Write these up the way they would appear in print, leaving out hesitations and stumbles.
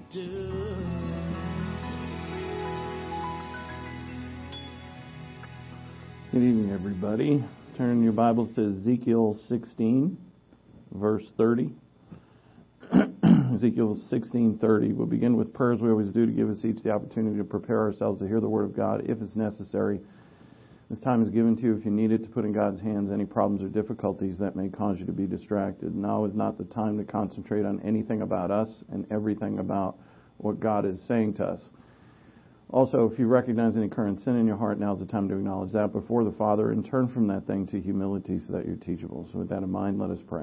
do. Good evening, everybody. Turn your Bibles to Ezekiel 16, verse 30. Ezekiel 16:30. We'll begin with prayer as we always do to give us each the opportunity to prepare ourselves to hear the Word of God if it's necessary. This time is given to you if you need it to put in God's hands any problems or difficulties that may cause you to be distracted. Now is not the time to concentrate on anything about us and everything about what God is saying to us. Also, if you recognize any current sin in your heart, now is the time to acknowledge that before the Father and turn from that thing to humility so that you're teachable. So with that in mind, let us pray.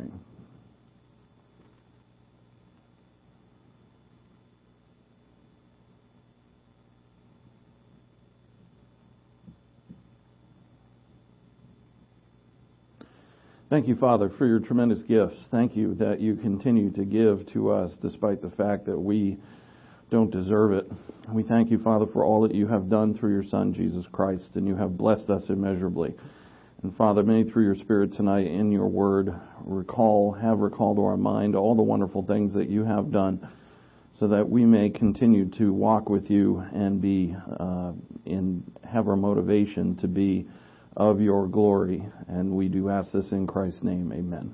Thank you, Father, for your tremendous gifts. Thank you that you continue to give to us despite the fact that we don't deserve it. We thank you, Father, for all that you have done through your Son, Jesus Christ, and you have blessed us immeasurably. And Father, may through your Spirit tonight in your word have recalled to our mind all the wonderful things that you have done so that we may continue to walk with you and have our motivation to be of your glory. And we do ask this in Christ's name. Amen.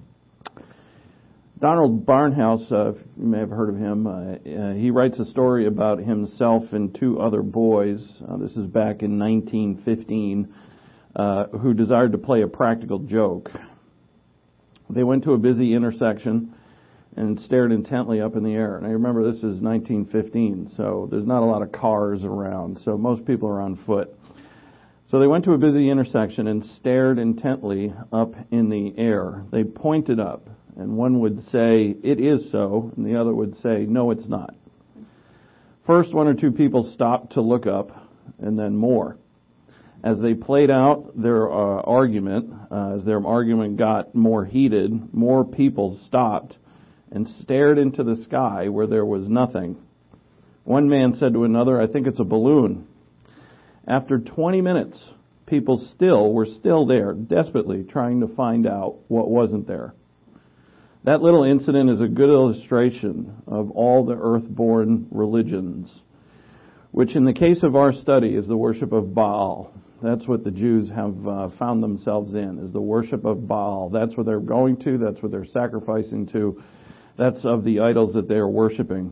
Donald Barnhouse, you may have heard of him, he writes a story about himself and two other boys, this is back in 1915, who desired to play a practical joke. They went to a busy intersection and stared intently up in the air. And I remember this is 1915, so there's not a lot of cars around, so most people are on foot. So they went to a busy intersection and stared intently up in the air. They pointed up, and one would say, "It is so," and the other would say, "No, it's not." First, one or two people stopped to look up, and then more. As they played out their argument, as their argument got more heated, more people stopped and stared into the sky where there was nothing. One man said to another, "I think it's a balloon." After 20 minutes, people were still there, desperately trying to find out what wasn't there. That little incident is a good illustration of all the earth-born religions, which in the case of our study is the worship of Baal. That's what the Jews have found themselves in, is the worship of Baal. That's what they're going to, that's what they're sacrificing to, that's of the idols that they are worshiping.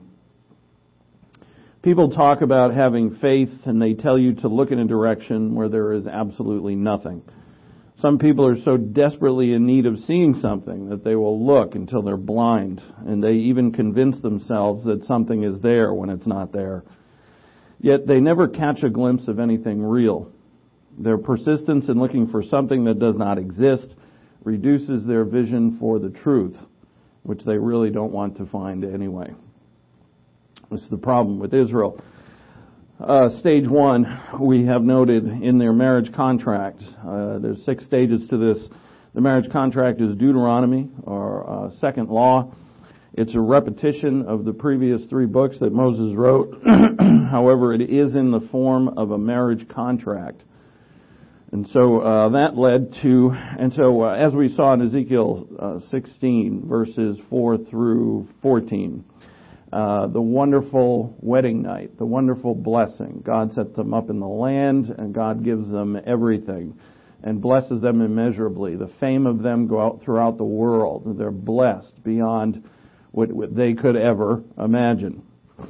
People talk about having faith, and they tell you to look in a direction where there is absolutely nothing. Some people are so desperately in need of seeing something that they will look until they're blind, and they even convince themselves that something is there when it's not there. Yet they never catch a glimpse of anything real. Their persistence in looking for something that does not exist reduces their vision for the truth, which they really don't want to find anyway. This is the problem with Israel. Stage one, we have noted in their marriage contract. There's 6 stages to this. The marriage contract is Deuteronomy, or second law. It's a repetition of the previous 3 books that Moses wrote. However, it is in the form of a marriage contract. And so that led to, as we saw in Ezekiel 16, verses 4 through 14, the wonderful wedding night, the wonderful blessing. God sets them up in the land, and God gives them everything and blesses them immeasurably. The fame of them go out throughout the world. They're blessed beyond what they could ever imagine.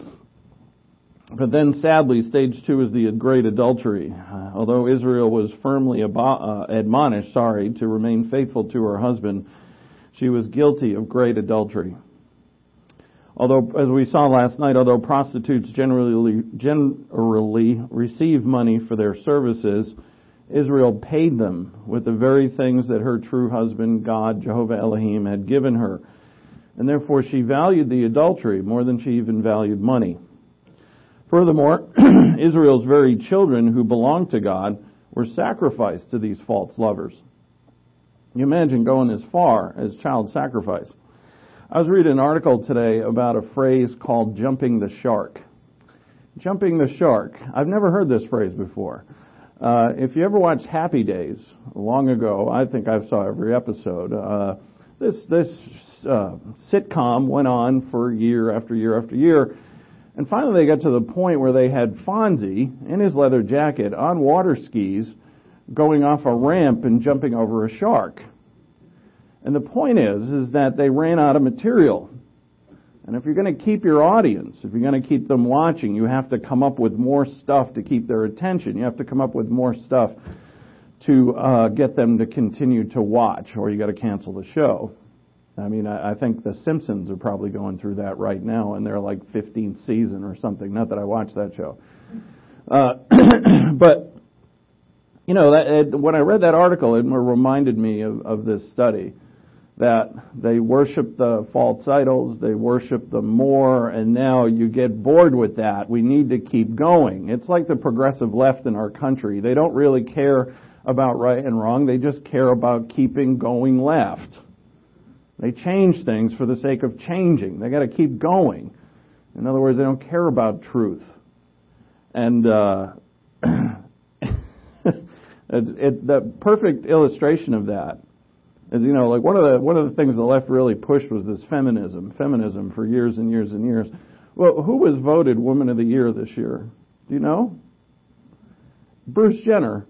But then, sadly, stage 2 is the great adultery. Although Israel was firmly admonished, to remain faithful to her husband, she was guilty of great adultery. Although, as we saw last night, although prostitutes generally receive money for their services, Israel paid them with the very things that her true husband, God, Jehovah Elohim, had given her. And therefore she valued the adultery more than she even valued money. Furthermore, Israel's very children who belonged to God were sacrificed to these false lovers. You imagine going as far as child sacrifice. I was reading an article today about a phrase called jumping the shark. Jumping the shark. I've never heard this phrase before. If you ever watched Happy Days, long ago, I think I saw every episode, this sitcom went on for year after year after year, And finally they got to the point where they had Fonzie in his leather jacket on water skis going off a ramp and jumping over a shark. And the point is that they ran out of material. And if you're going to keep your audience, if you're going to keep them watching, you have to come up with more stuff to keep their attention. You have to come up with more stuff to get them to continue to watch, or you got to cancel the show. I mean, I think The Simpsons are probably going through that right now, and they're like 15th season or something. Not that I watch that show. But, you know, when I read that article, it reminded me of this study, that they worship the false idols, they worship them more, and now you get bored with that. We need to keep going. It's like the progressive left in our country. They don't really care about right and wrong. They just care about keeping going left. They change things for the sake of changing. They got to keep going. In other words, they don't care about truth. And the perfect illustration of that is, you know, like one of the things the left really pushed was this feminism for years and years and years. Well, who was voted Woman of the Year this year? Do you know? Bruce Jenner.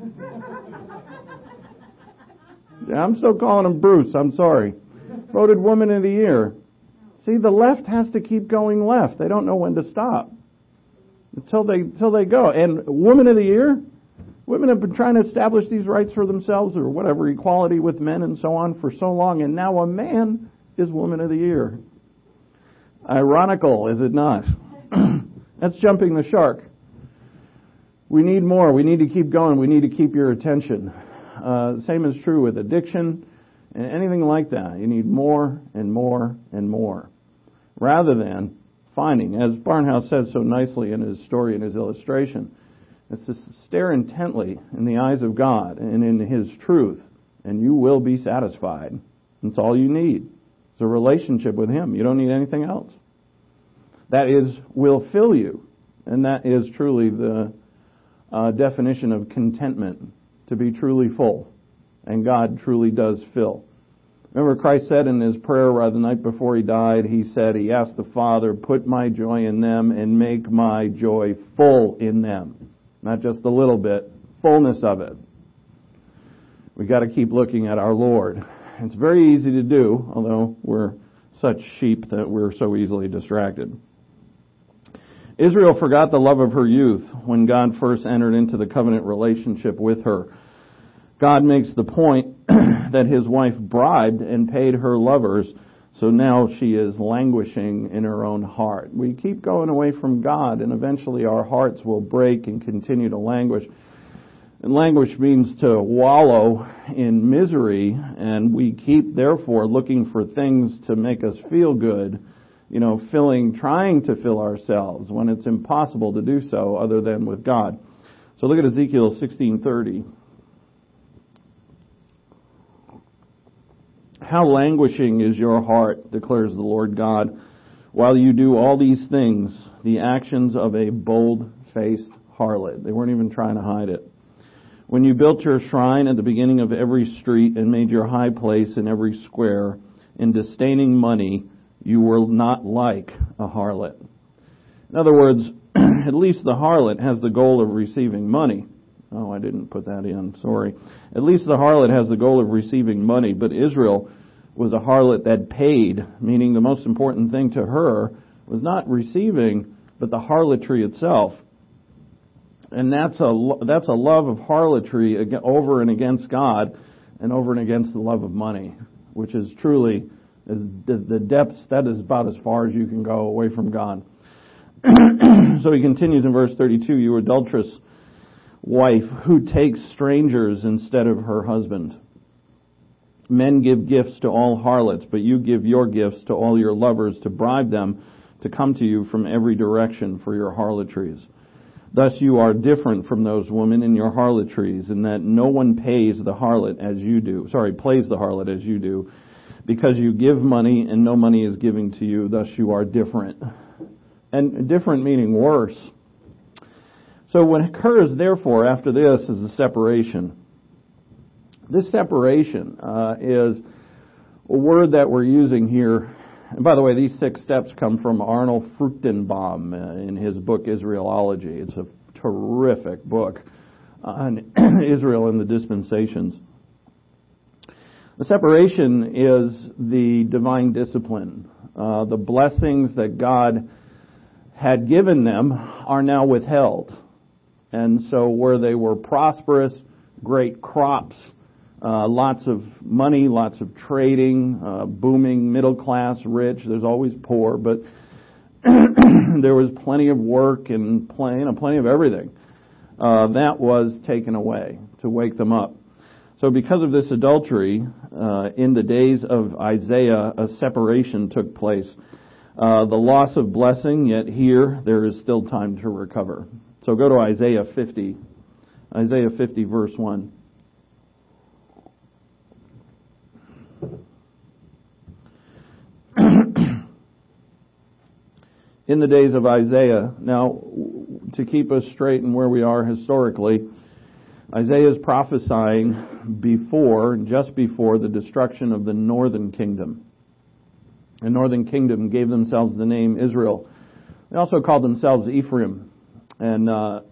Yeah, I'm still calling him Bruce. I'm sorry. Voted Woman of the Year. See, the left has to keep going left. They don't know when to stop until they go. And Woman of the Year, women have been trying to establish these rights for themselves or whatever, equality with men and so on for so long, and now a man is Woman of the Year. Ironical, is it not? That's jumping the shark. We need more. We need to keep going. We need to keep your attention. Same is true with addiction and anything like that. You need more and more and more, rather than finding, as Barnhouse says so nicely in his story and his illustration, it's to stare intently in the eyes of God and in His truth, and you will be satisfied. That's all you need. It's a relationship with Him. You don't need anything else. That will fill you, and that is truly the definition of contentment, to be truly full. And God truly does fill. Remember, Christ said in His prayer the night before He died, He asked the Father, put my joy in them and make my joy full in them. Not just a little bit, fullness of it. We got to keep looking at our Lord. It's very easy to do, although we're such sheep that we're so easily distracted. Israel forgot the love of her youth when God first entered into the covenant relationship with her. God makes the point that His wife bribed and paid her lovers, so now she is languishing in her own heart. We keep going away from God, and eventually our hearts will break and continue to languish. And languish means to wallow in misery, and we keep, therefore, looking for things to make us feel good, trying to fill ourselves when it's impossible to do so other than with God. So look at Ezekiel 16:30. How languishing is your heart, declares the Lord God, while you do all these things, the actions of a bold-faced harlot. They weren't even trying to hide it. When you built your shrine at the beginning of every street and made your high place in every square, in disdaining money, you were not like a harlot. In other words, at least the harlot has the goal of receiving money. Oh, I didn't put that in, sorry. At least the harlot has the goal of receiving money, but Israel was a harlot that paid, meaning the most important thing to her was not receiving, but the harlotry itself. And that's a love of harlotry over and against God and over and against the love of money, which is truly the depths. That is about as far as you can go away from God. So he continues in verse 32, you adulterous wife who takes strangers instead of her husband. Men give gifts to all harlots, but you give your gifts to all your lovers to bribe them to come to you from every direction for your harlotries. Thus you are different from those women in your harlotries, in that no one plays the harlot as you do, because you give money and no money is given to you, thus you are different. And different meaning worse. So what occurs, therefore, after this is the separation. This separation is a word that we're using here And by the way, these 6 steps come from Arnold Fruchtenbaum in his book Israelology. It's a terrific book on Israel and the dispensations. The separation is the divine discipline. The blessings that God had given them are now withheld. And so where they were prosperous, great crops, lots of money, lots of trading, booming middle class, rich, there's always poor, but there was plenty of work and plenty of everything. That was taken away to wake them up. So because of this adultery, in the days of Isaiah, a separation took place. The loss of blessing, yet here there is still time to recover. So go to Isaiah 50. Isaiah 50 verse 1. In the days of Isaiah, now to keep us straight in where we are historically, Isaiah is prophesying just before the destruction of the northern kingdom. The northern kingdom gave themselves the name Israel. They also called themselves Ephraim. And to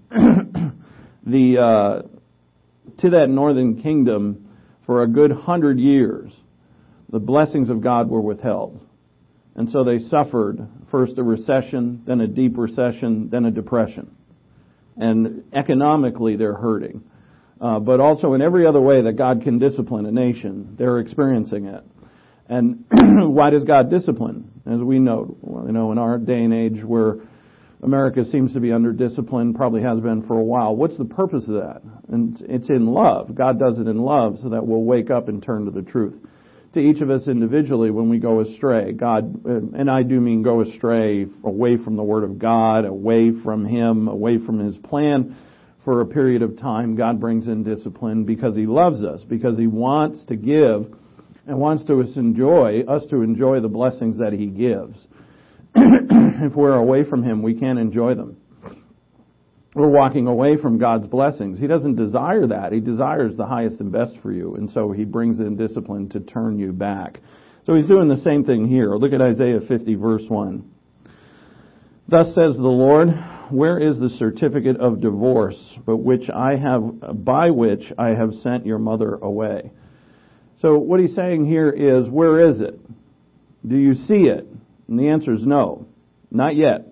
that northern kingdom, for a good 100 years, the blessings of God were withheld. And so they suffered first a recession, then a deep recession, then a depression. And economically they're hurting. But also in every other way that God can discipline a nation, they're experiencing it. And why does God discipline? As we know, in our day and age where America seems to be under discipline, probably has been for a while. What's the purpose of that? And it's in love. God does it in love so that we'll wake up and turn to the truth. To each of us individually when we go astray, God, and I do mean go astray away from the Word of God, away from Him, away from His plan for a period of time, God brings in discipline because He loves us, because He wants to give and wants to enjoy the blessings that He gives. If we're away from Him, we can't enjoy them. We're walking away from God's blessings. He doesn't desire that. He desires the highest and best for you. And so He brings in discipline to turn you back. So He's doing the same thing here. Look at Isaiah 50 verse 1. Thus says the Lord, where is the certificate of divorce by which I have sent your mother away? So what He's saying here is, where is it? Do you see it? And the answer is no, not yet.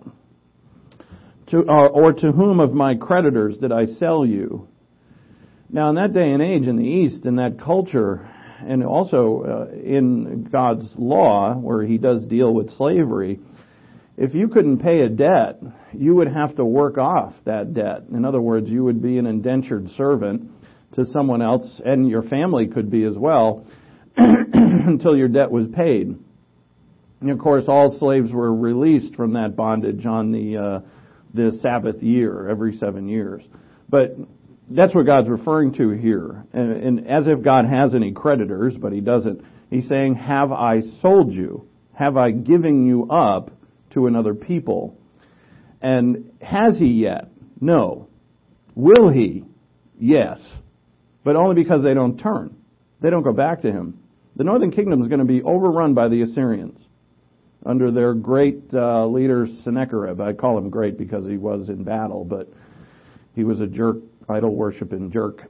Or to whom of my creditors did I sell you? Now in that day and age in the East, in that culture, and also in God's law, where He does deal with slavery, if you couldn't pay a debt, you would have to work off that debt. In other words, you would be an indentured servant to someone else, and your family could be as well, until your debt was paid. And of course, all slaves were released from that bondage on the Sabbath year, every 7 years. But that's what God's referring to here. And as if God has any creditors, but He doesn't. He's saying, have I sold you? Have I given you up to another people? And has He yet? No. Will He? Yes. But only because they don't turn. They don't go back to Him. The northern kingdom is going to be overrun by the Assyrians under their great leader Sennacherib. I call him great because he was in battle, but he was a jerk, idol-worshiping jerk.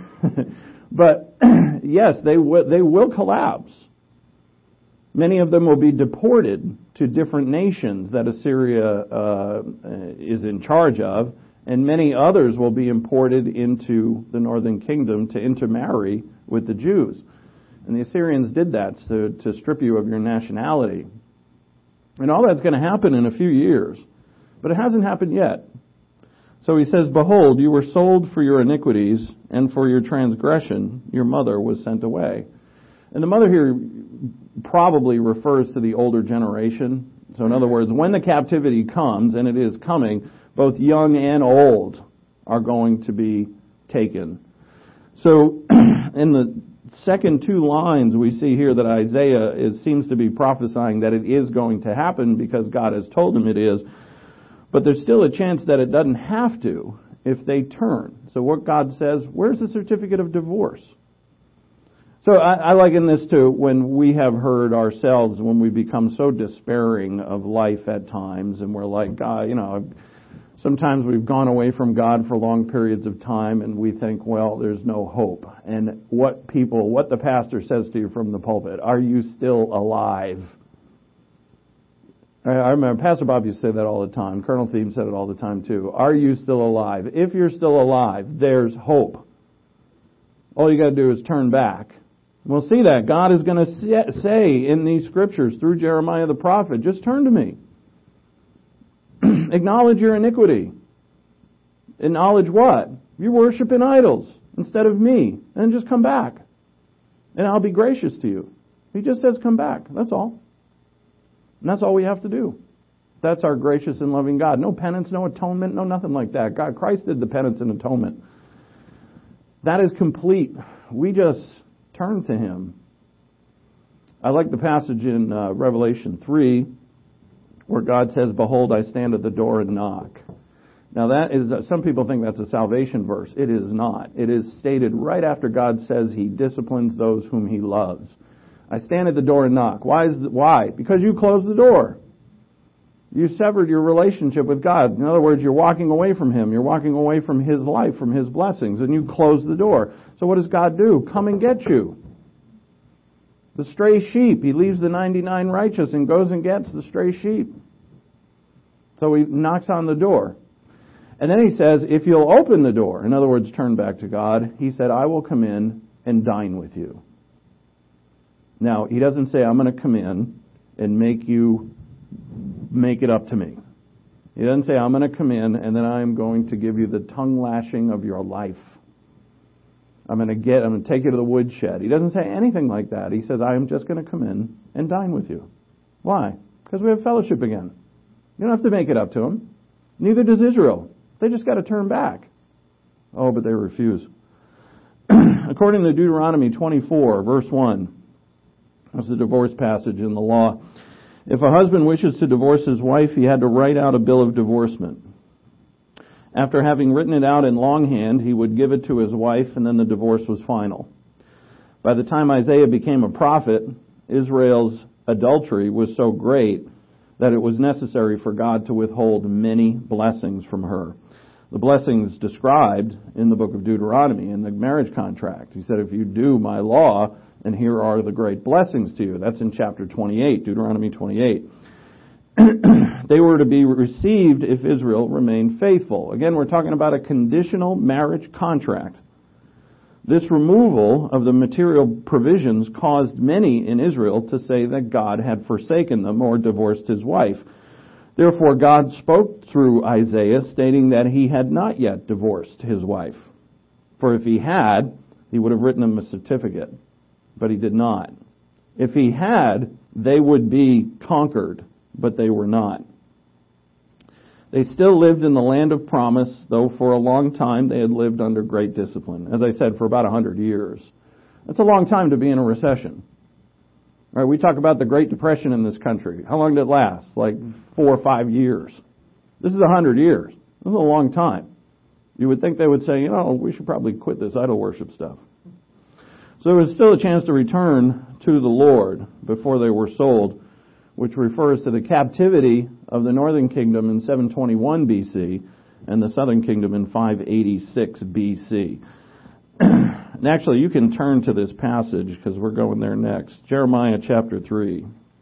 But yes, they will collapse. Many of them will be deported to different nations that Assyria is in charge of, and many others will be imported into the northern kingdom to intermarry with the Jews. And the Assyrians did that to strip you of your nationality. And all that's going to happen in a few years. But it hasn't happened yet. So He says, behold, you were sold for your iniquities, and for your transgression your mother was sent away. And the mother here probably refers to the older generation. So in other words, when the captivity comes, and it is coming, both young and old are going to be taken. So in the second 2 lines we see here that Isaiah seems to be prophesying that it is going to happen because God has told him it is. But there's still a chance that it doesn't have to if they turn. So what God says, where's the certificate of divorce? So I liken this to when we have heard ourselves, when we become so despairing of life at times, and we're like, God, sometimes we've gone away from God for long periods of time, and we think, well, there's no hope. And what the pastor says to you from the pulpit, are you still alive? I remember Pastor Bob used to say that all the time. Colonel Thiem said it all the time too. Are you still alive? If you're still alive, there's hope. All you got to do is turn back. We'll see that. God is going to say in these scriptures through Jeremiah the prophet, just turn to me. Acknowledge your iniquity. Acknowledge what? You're worshiping idols instead of me. And just come back. And I'll be gracious to you. He just says come back. That's all. And that's all we have to do. That's our gracious and loving God. No penance, no atonement, no nothing like that. Christ did the penance and atonement. That is complete. We just turn to Him. I like the passage in Revelation 3 where God says, behold, I stand at the door and knock. Now that is, some people think that's a salvation verse. It is not. It is stated right after God says He disciplines those whom He loves. I stand at the door and knock. Why? Because you closed the door. You severed your relationship with God. In other words, you're walking away from Him. You're walking away from His life, from His blessings, and you close the door. So what does God do? Come and get you. The stray sheep. He leaves the 99 righteous and goes and gets the stray sheep. So He knocks on the door. And then He says, if you'll open the door, in other words, turn back to God, He said, I will come in and dine with you. Now, He doesn't say, I'm going to come in and make it up to me. He doesn't say, I'm going to come in and then I'm going to give you the tongue lashing of your life. I'm going to take you to the woodshed. He doesn't say anything like that. He says, I am just going to come in and dine with you. Why? Because we have fellowship again. You don't have to make it up to Him. Neither does Israel. They just got to turn back. Oh, but they refuse. According to Deuteronomy 24, verse 1, that's the divorce passage in the law. If a husband wishes to divorce his wife, he had to write out a bill of divorcement. After having written it out in longhand, he would give it to his wife, and then the divorce was final. By the time Isaiah became a prophet, Israel's adultery was so great that it was necessary for God to withhold many blessings from her. The blessings described in the book of Deuteronomy, in the marriage contract. He said, if you do my law, and here are the great blessings to you. That's in chapter 28, Deuteronomy 28. They were to be received if Israel remained faithful. Again, we're talking about a conditional marriage contract. This removal of the material provisions caused many in Israel to say that God had forsaken them or divorced His wife. Therefore, God spoke through Isaiah, stating that He had not yet divorced His wife. For if He had, He would have written them a certificate. But He did not. If He had, they would be conquered, but they were not. They still lived in the land of promise, though for a long time they had lived under great discipline. As I said, for about 100 years. That's a long time to be in a recession. Right? We talk about the Great Depression in this country. How long did it last? Like 4 or 5 years. This is 100 years. This is a long time. You would think they would say, we should probably quit this idol worship stuff. So there was still a chance to return to the Lord before they were sold, which refers to the captivity of the northern kingdom in 721 BC and the southern kingdom in 586 BC. And actually, you can turn to this passage because we're going there next. Jeremiah chapter 3.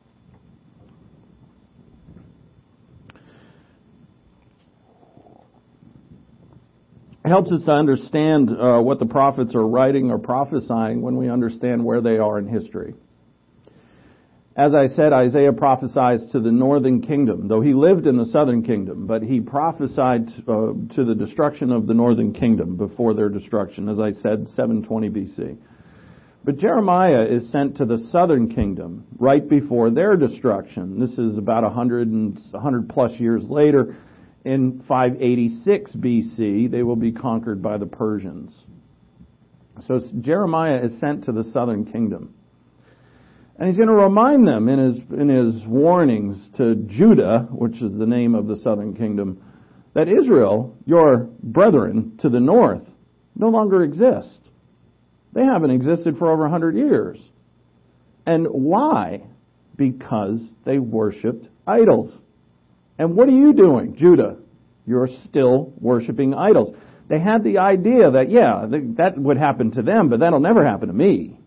It helps us to understand what the prophets are writing or prophesying when we understand where they are in history. As I said, Isaiah prophesies to the northern kingdom, though he lived in the southern kingdom, but he prophesied to the destruction of the northern kingdom before their destruction, as I said, 720 BC. But Jeremiah is sent to the southern kingdom right before their destruction. This is about 100 plus years later. In 586 BC, they will be conquered by the Persians. So Jeremiah is sent to the southern kingdom. And he's going to remind them in his warnings to Judah, which is the name of the southern kingdom, that Israel, your brethren to the north, no longer exist. They haven't existed for over 100 years. And why? Because they worshipped idols. And what are you doing, Judah? You're still worshiping idols. They had the idea that, yeah, that would happen to them, but that'll never happen to me.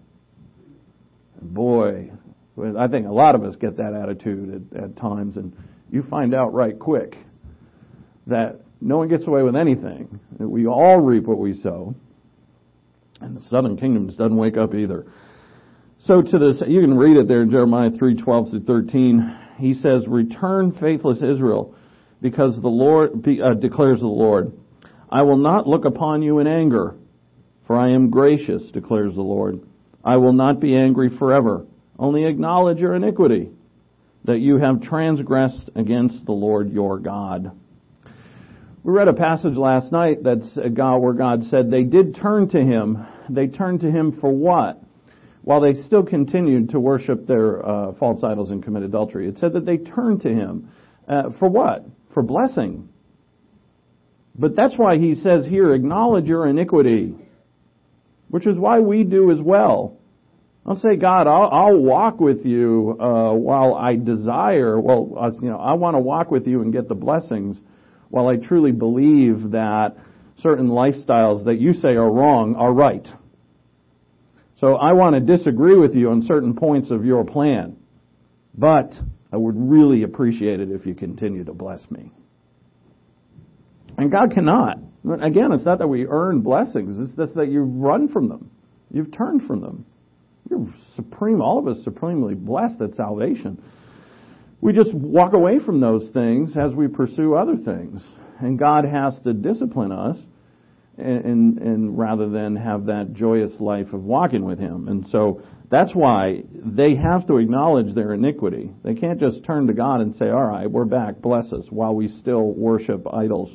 Boy, I think a lot of us get that attitude at times, and you find out right quick that no one gets away with anything. We all reap what we sow. And the southern kingdom just doesn't wake up either. So to this, you can read it there in Jeremiah 3:12 through 13. He says, "Return, faithless Israel, because the Lord declares the Lord. I will not look upon you in anger, for I am gracious, declares the Lord. I will not be angry forever. Only acknowledge your iniquity, that you have transgressed against the Lord your God." We read a passage last night that's where God said they did turn to Him. They turned to Him for what? While they still continued to worship their false idols and commit adultery. It said that they turned to Him. For what? For blessing. But that's why He says here, acknowledge your iniquity, which is why we do as well. Don't say, God, I'll walk with you while I desire. Well, I want to walk with you and get the blessings, while I truly believe that certain lifestyles that you say are wrong are right. So I want to disagree with you on certain points of your plan, but I would really appreciate it if you continue to bless me. And God cannot. Again, it's not that we earn blessings, it's just that you've run from them. You've turned from them. You're supreme, all of us supremely blessed at salvation. We just walk away from those things as we pursue other things. And God has to discipline us and rather than have that joyous life of walking with Him. And so that's why they have to acknowledge their iniquity. They can't just turn to God and say, all right, we're back, bless us, while we still worship idols.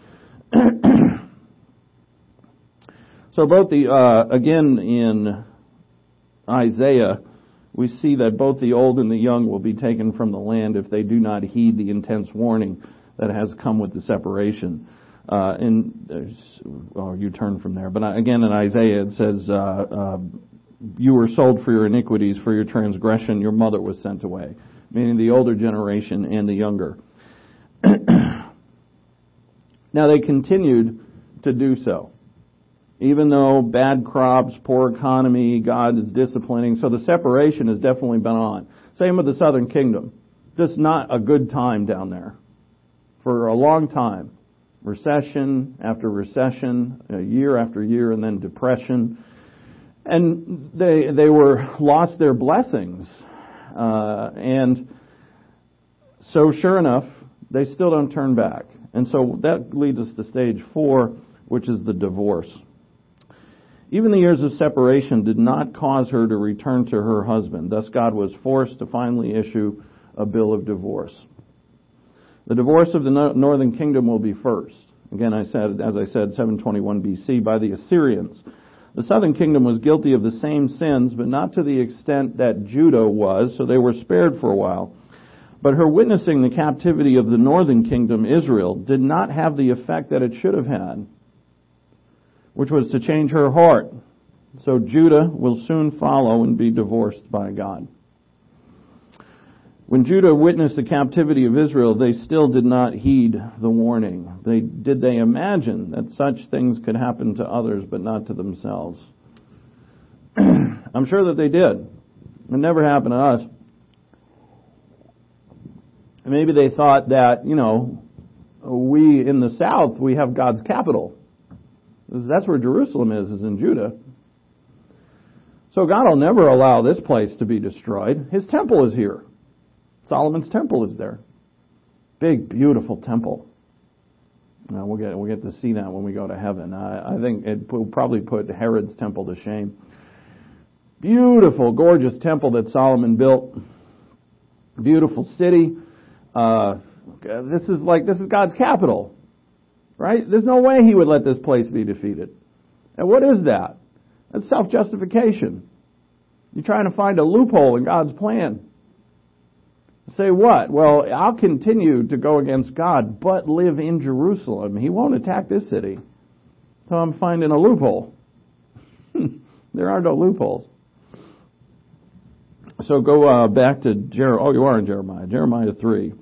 So both again in Isaiah, we see that both the old and the young will be taken from the land if they do not heed the intense warning that has come with the separation. You turn from there. But again, in Isaiah it says, you were sold for your iniquities, for your transgression, your mother was sent away. Meaning the older generation and the younger. Now they continued to do so. Even though bad crops, poor economy, God is disciplining. So the separation has definitely been on. Same with the southern kingdom. Just not a good time down there. For a long time. Recession after recession, year after year, and then depression. And they lost their blessings. And so sure enough, they still don't turn back. And so that leads us to stage 4, which is the divorce. Even the years of separation did not cause her to return to her husband. Thus God was forced to finally issue a bill of divorce. The divorce of the northern kingdom will be first. Again, as I said, 721 BC by the Assyrians. The southern kingdom was guilty of the same sins, but not to the extent that Judah was, so they were spared for a while. But her witnessing the captivity of the northern kingdom, Israel, did not have the effect that it should have had, which was to change her heart. So Judah will soon follow and be divorced by God. When Judah witnessed the captivity of Israel, they still did not heed the warning. Did they imagine that such things could happen to others but not to themselves? I'm sure that they did. It never happened to us. Maybe they thought that, we in the south, we have God's capital. That's where Jerusalem is in Judah. So God will never allow this place to be destroyed. His temple is here. Solomon's temple is there. Big, beautiful temple. We'll get to see that when we go to heaven. I think it will probably put Herod's temple to shame. Beautiful, gorgeous temple that Solomon built. Beautiful city. This is God's capital. Right? There's no way He would let this place be defeated. And what is that? That's self-justification. You're trying to find a loophole in God's plan. Say what? Well, I'll continue to go against God, but live in Jerusalem. He won't attack this city. So I'm finding a loophole. There are no loopholes. So go back to you are in Jeremiah. Jeremiah 3.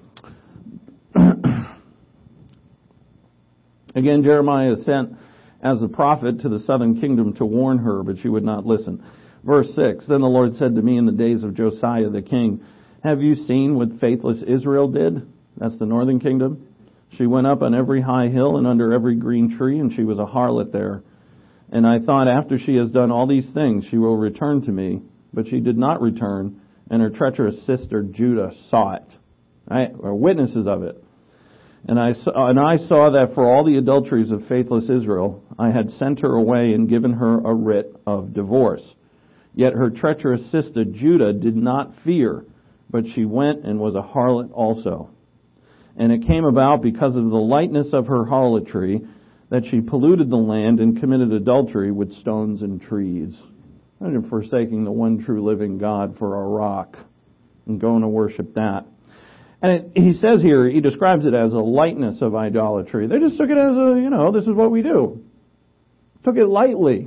Again, Jeremiah is sent as a prophet to the southern kingdom to warn her, but she would not listen. Verse 6, Then the Lord said to me in the days of Josiah the king, Have you seen what faithless Israel did? That's the northern kingdom. She went up on every high hill and under every green tree, and she was a harlot there. And I thought, after she has done all these things, she will return to me. But she did not return, and her treacherous sister Judah saw it. Are witnesses of it. And I saw that for all the adulteries of faithless Israel, I had sent her away and given her a writ of divorce. Yet her treacherous sister Judah did not fear, but she went and was a harlot also. And it came about because of the lightness of her harlotry that she polluted the land and committed adultery with stones and trees. Imagine forsaking the one true living God for a rock and going to worship that. And he says here, he describes it as a lightness of idolatry. They just took it as this is what we do. Took it lightly.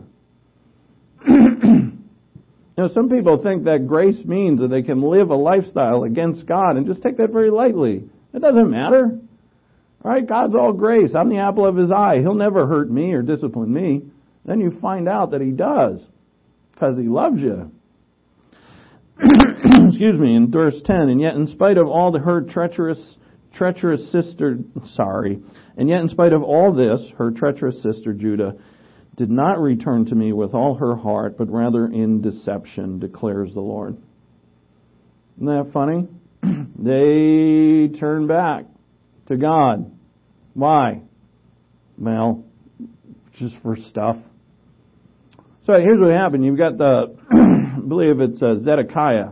Some people think that grace means that they can live a lifestyle against God and just take that very lightly. It doesn't matter. All right, God's all grace. I'm the apple of His eye. He'll never hurt me or discipline me. Then you find out that He does, because He loves you. Excuse me, in verse 10, and yet in spite of all her treacherous sister, and yet in spite of all this, her treacherous sister Judah did not return to me with all her heart, but rather in deception, declares the Lord. Isn't that funny? They turned back to God. Why? Well, just for stuff. So here's what happened. You've got I believe it's Zedekiah,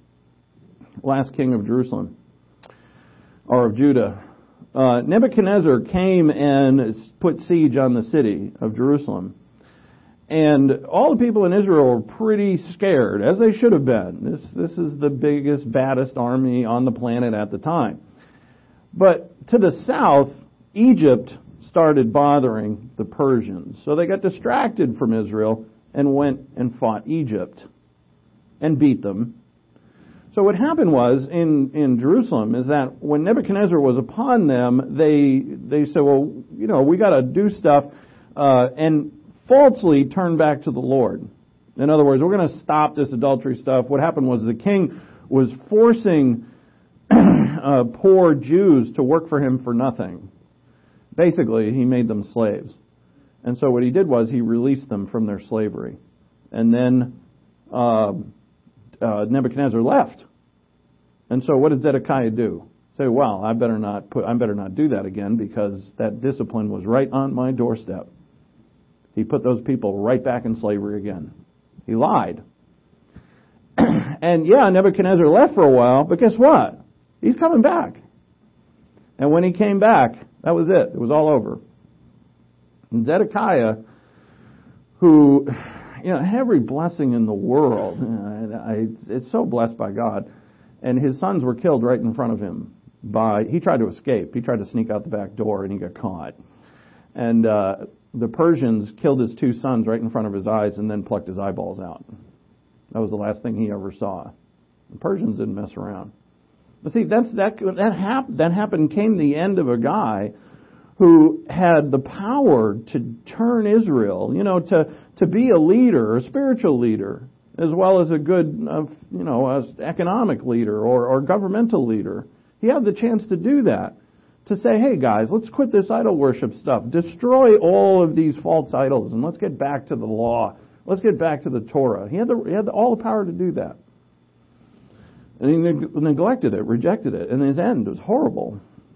last king of Jerusalem, or of Judah. Nebuchadnezzar came and put siege on the city of Jerusalem. And all the people in Israel were pretty scared, as they should have been. This is the biggest, baddest army on the planet at the time. But to the south, Egypt started bothering the Persians. So they got distracted from Israel and went and fought Egypt and beat them. So what happened was, in Jerusalem, is that when Nebuchadnezzar was upon them, they said, well, we got to do stuff, and falsely turn back to the Lord. In other words, we're going to stop this adultery stuff. What happened was the king was forcing poor Jews to work for him for nothing. Basically, he made them slaves. And so what he did was he released them from their slavery. And then Nebuchadnezzar left. And so what did Zedekiah do? Say, well, I better not do that again, because that discipline was right on my doorstep. He put those people right back in slavery again. He lied. And Nebuchadnezzar left for a while, but guess what? He's coming back. And when he came back, that was it. It was all over. And Zedekiah, who, every blessing in the world, it's so blessed by God, and his sons were killed right in front of him. He tried to escape. He tried to sneak out the back door, and he got caught. And the Persians killed his two sons right in front of his eyes and then plucked his eyeballs out. That was the last thing he ever saw. The Persians didn't mess around. But see, that happened, came the end of a guy who had the power to turn Israel, to be a leader, a spiritual leader, as well as a good, economic leader or governmental leader. He had the chance to do that. To say, hey guys, let's quit this idol worship stuff. Destroy all of these false idols and let's get back to the law. Let's get back to the Torah. He had all the power to do that. And he neglected it, rejected it, and his end was horrible.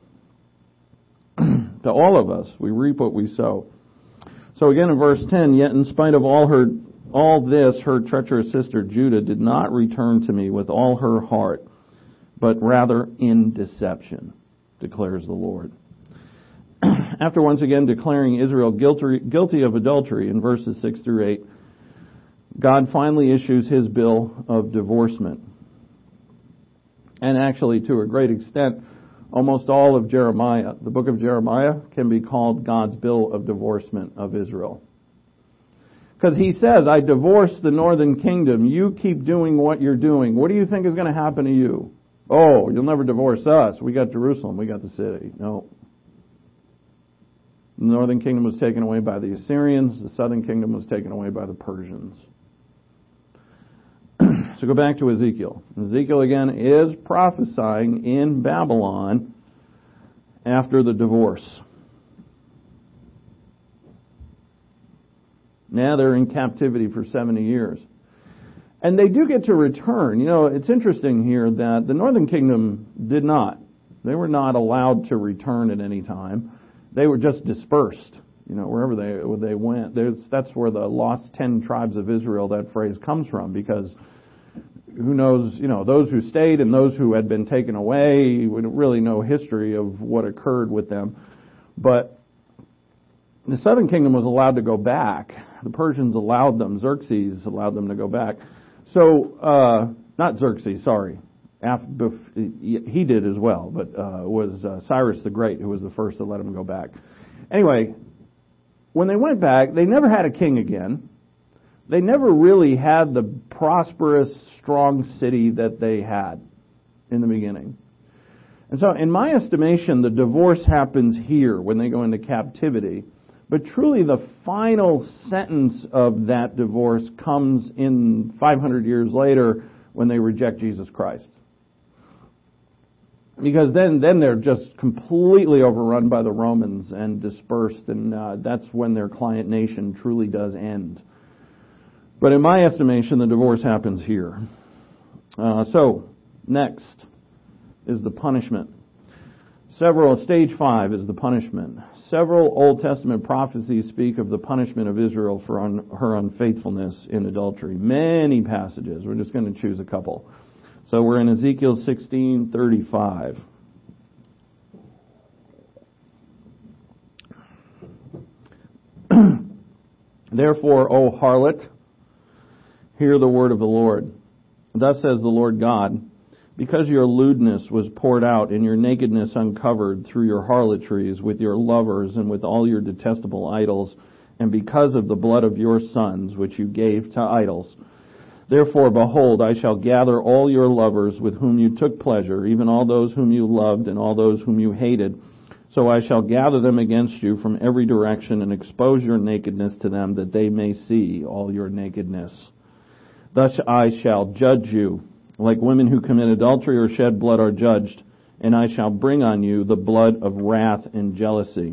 To all of us, we reap what we sow. So again in verse 10, yet in spite of all this, her treacherous sister Judah did not return to me with all her heart, but rather in deception, declares the Lord. After once again declaring Israel guilty of adultery in verses 6 through 8, God finally issues His bill of divorcement. And actually, to a great extent, almost all of Jeremiah, the book of Jeremiah, can be called God's bill of divorcement of Israel. Because he says, I divorced the northern kingdom. You keep doing what you're doing. What do you think is going to happen to you? Oh, you'll never divorce us. We got Jerusalem. We got the city. No. The northern kingdom was taken away by the Assyrians. The southern kingdom was taken away by the Persians. So go back to Ezekiel. Ezekiel again is prophesying in Babylon after the divorce. Now they're in captivity for 70 years. And they do get to return. You know, it's interesting here that the northern kingdom did not. They were not allowed to return at any time. They were just dispersed, you know, wherever they went. That's where the lost 10 tribes of Israel, that phrase comes from, because who knows, you know, those who stayed and those who had been taken away, we don't really know history of what occurred with them. But the southern kingdom was allowed to go back. The Persians allowed them, Xerxes allowed them to go back. So, not Xerxes, sorry. He did as well, but it was Cyrus the Great who was the first to let him go back. Anyway, when they went back, they never had a king again. They never really had the prosperous, strong city that they had in the beginning. And so, in my estimation, the divorce happens here when they go into captivity. But truly, the final sentence of that divorce comes in 500 years later when they reject Jesus Christ. Because then they're just completely overrun by the Romans and dispersed, and that's when their client nation truly does end. But in my estimation, the divorce happens here. So, next is the punishment. Stage 5 is the punishment. Several Old Testament prophecies speak of the punishment of Israel for her unfaithfulness in adultery. Many passages. We're just going to choose a couple. So we're in Ezekiel 16:35. Therefore, O harlot, hear the word of the Lord. Thus says the Lord God, because your lewdness was poured out and your nakedness uncovered through your harlotries with your lovers and with all your detestable idols, and because of the blood of your sons which you gave to idols. Therefore, behold, I shall gather all your lovers with whom you took pleasure, even all those whom you loved and all those whom you hated. So I shall gather them against you from every direction and expose your nakedness to them, that they may see all your nakedness. Thus I shall judge you, like women who commit adultery or shed blood are judged, and I shall bring on you the blood of wrath and jealousy.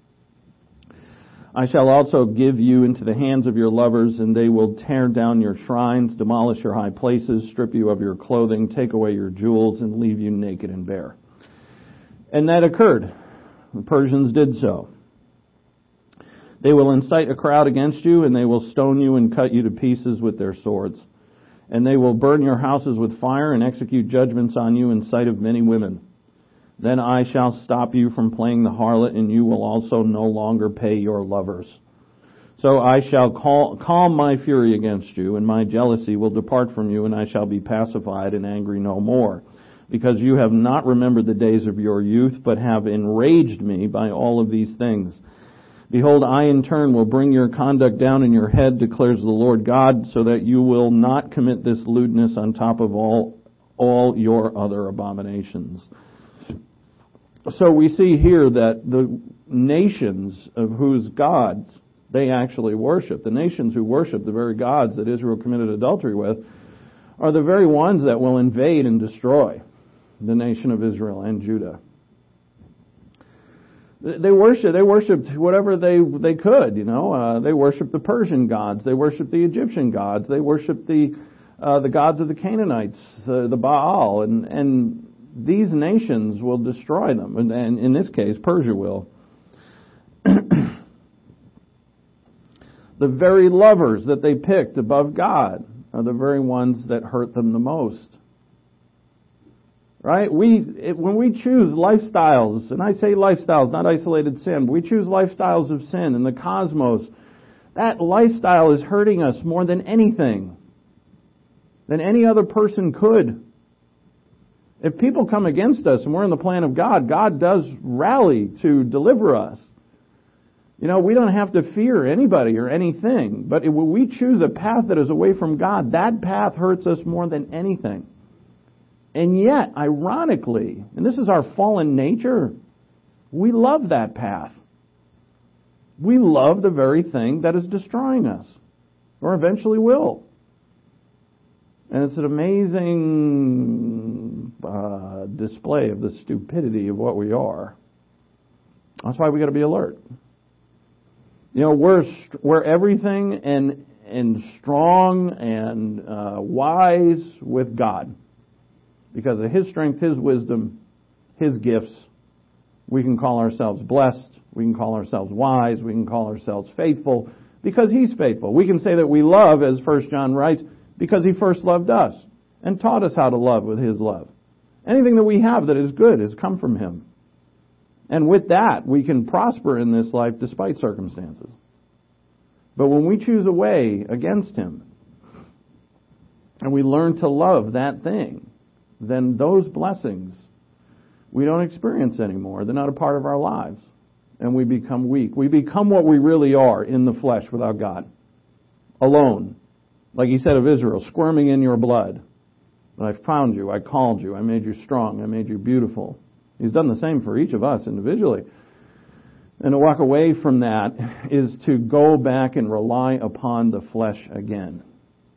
I shall also give you into the hands of your lovers, and they will tear down your shrines, demolish your high places, strip you of your clothing, take away your jewels, and leave you naked and bare. And that occurred. The Persians did so. They will incite a crowd against you, and they will stone you and cut you to pieces with their swords. And they will burn your houses with fire and execute judgments on you in sight of many women. Then I shall stop you from playing the harlot, and you will also no longer pay your lovers. So I shall calm my fury against you, and my jealousy will depart from you, and I shall be pacified and angry no more. Because you have not remembered the days of your youth, but have enraged me by all of these things. Behold, I in turn will bring your conduct down in your head, declares the Lord God, so that you will not commit this lewdness on top of all your other abominations. So we see here that the nations of whose gods they actually worship, the nations who worship the very gods that Israel committed adultery with, are the very ones that will invade and destroy the nation of Israel and Judah. They worshipped whatever they could, you know. They worshipped the Persian gods. They worshipped the Egyptian gods. They worshipped the gods of the Canaanites, the Baal, and these nations will destroy them. And in this case, Persia will. The very lovers that they picked above God are the very ones that hurt them the most. Right? When we choose lifestyles, and I say lifestyles, not isolated sin, but we choose lifestyles of sin in the cosmos, that lifestyle is hurting us more than anything, than any other person could. If people come against us and we're in the plan of God, God does rally to deliver us. We don't have to fear anybody or anything, but when we choose a path that is away from God, that path hurts us more than anything. And yet, ironically, and this is our fallen nature, we love that path. We love the very thing that is destroying us, or eventually will. And it's an amazing display of the stupidity of what we are. That's why we got to be alert. We're everything and strong and wise with God. Because of His strength, His wisdom, His gifts, we can call ourselves blessed, we can call ourselves wise, we can call ourselves faithful, because He's faithful. We can say that we love, as 1 John writes, because He first loved us and taught us how to love with His love. Anything that we have that is good has come from Him. And with that, we can prosper in this life despite circumstances. But when we choose a way against Him, and we learn to love that thing, then those blessings we don't experience anymore. They're not a part of our lives. And we become weak. We become what we really are in the flesh without God. Alone. Like He said of Israel, squirming in your blood. But I found you, I called you, I made you strong, I made you beautiful. He's done the same for each of us individually. And to walk away from that is to go back and rely upon the flesh again.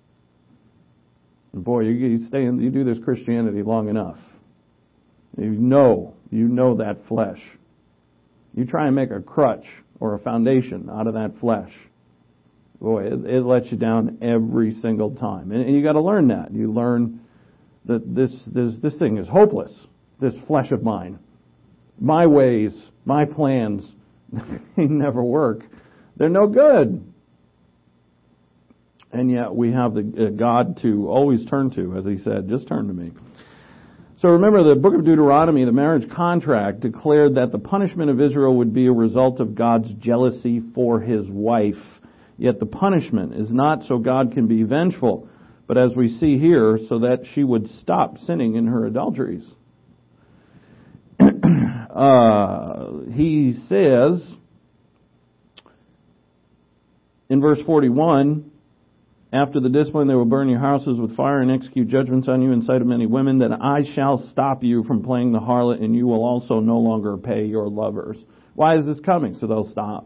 And boy, you do this Christianity long enough. You know that flesh. You try and make a crutch or a foundation out of that flesh. Boy, it lets you down every single time. And you got to learn that. You learn that this thing is hopeless. This flesh of mine. My ways, my plans, they never work. They're no good. And yet we have the God to always turn to, as He said, just turn to me. So remember, the book of Deuteronomy, the marriage contract, declared that the punishment of Israel would be a result of God's jealousy for His wife. Yet the punishment is not so God can be vengeful, but as we see here, so that she would stop sinning in her adulteries. He says in verse 41, after the discipline they will burn your houses with fire and execute judgments on you in sight of many women, then I shall stop you from playing the harlot, and you will also no longer pay your lovers. Why is this coming? So they'll stop.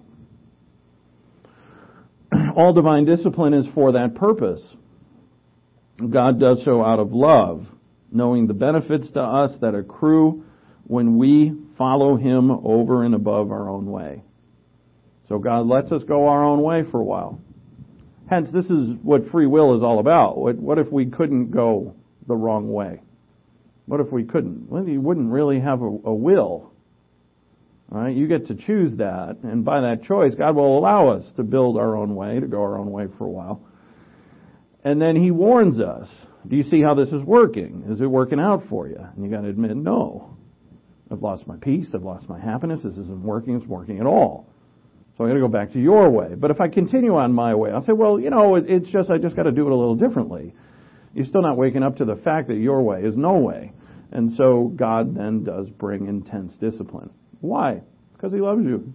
All divine discipline is for that purpose. God does so out of love, knowing the benefits to us that accrue when we follow Him over and above our own way. So God lets us go our own way for a while. Hence, this is what free will is all about. What if we couldn't go the wrong way? What if we couldn't? Well, you wouldn't really have a will. All right? You get to choose that, and by that choice, God will allow us to build our own way, to go our own way for a while. And then He warns us. Do you see how this is working? Is it working out for you? And you got to admit, no. I've lost my peace. I've lost my happiness. This isn't working. It's working at all. So I'm going to go back to your way. But if I continue on my way, I'll say, well, it's just, I just got to do it a little differently. You're still not waking up to the fact that your way is no way. And so God then does bring intense discipline. Why? Because He loves you.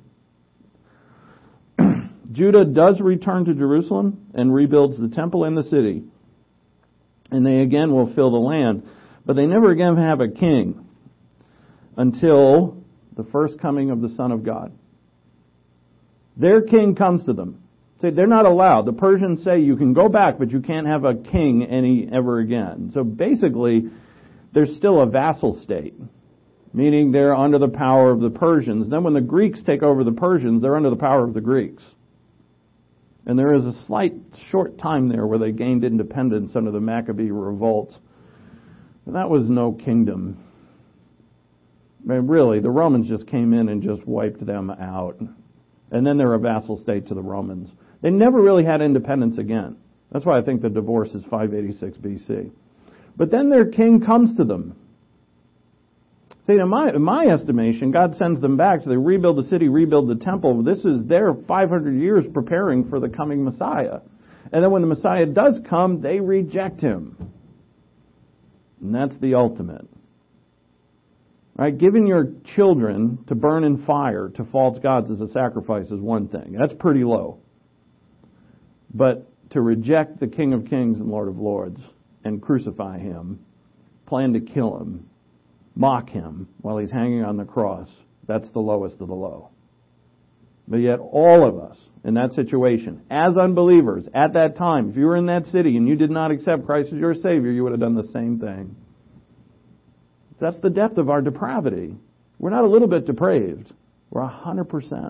Judah does return to Jerusalem and rebuilds the temple and the city. And they again will fill the land. But they never again have a king until the first coming of the Son of God. Their king comes to them. Say they're not allowed. The Persians say you can go back, but you can't have a king ever again. So basically, they're still a vassal state, meaning they're under the power of the Persians. Then when the Greeks take over the Persians, they're under the power of the Greeks. And there is a slight short time there where they gained independence under the Maccabee revolt. But that was no kingdom. I mean, really, the Romans just came in and just wiped them out. And then they're a vassal state to the Romans. They never really had independence again. That's why I think the divorce is 586 BC. But then their king comes to them. See, in my estimation, God sends them back, so they rebuild the city, rebuild the temple. This is their 500 years preparing for the coming Messiah. And then when the Messiah does come, they reject Him. And that's the ultimate. Right? Giving your children to burn in fire to false gods as a sacrifice is one thing. That's pretty low. But to reject the King of Kings and Lord of Lords and crucify him, plan to kill him, mock him while he's hanging on the cross, that's the lowest of the low. But yet all of us in that situation, as unbelievers, at that time, if you were in that city and you did not accept Christ as your Savior, you would have done the same thing. That's the depth of our depravity. We're not a little bit depraved. We're 100%.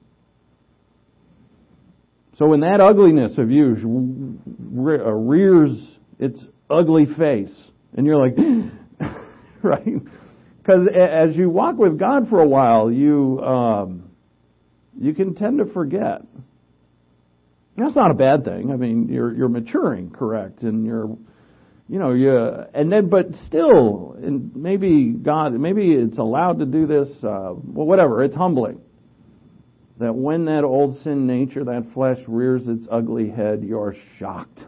So when that ugliness of you rears its ugly face, and you're like, right? Because as you walk with God for a while, you can tend to forget. That's not a bad thing. I mean, you're maturing, correct, and but still, and maybe it's allowed to do this. Whatever. It's humbling that when that old sin nature, that flesh rears its ugly head, you're shocked.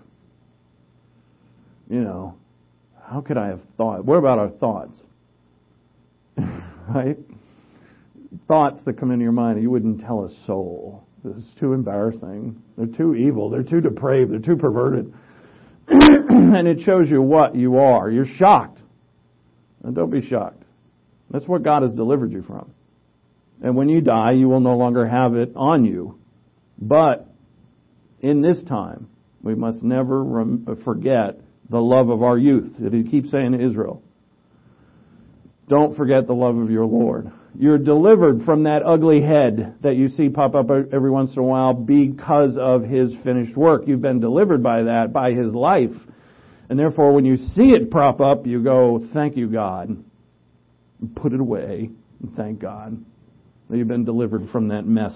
How could I have thought? What about our thoughts? Right? Thoughts that come into your mind, you wouldn't tell a soul. This is too embarrassing. They're too evil. They're too depraved. They're too perverted. And it shows you what you are. You're shocked. And don't be shocked. That's what God has delivered you from. And when you die, you will no longer have it on you. But in this time, we must never forget the love of our youth. He keeps saying to Israel, don't forget the love of your Lord. You're delivered from that ugly head that you see pop up every once in a while because of His finished work. You've been delivered by that, by His life. And therefore, when you see it prop up, you go, thank you, God. And put it away and thank God that you've been delivered from that mess.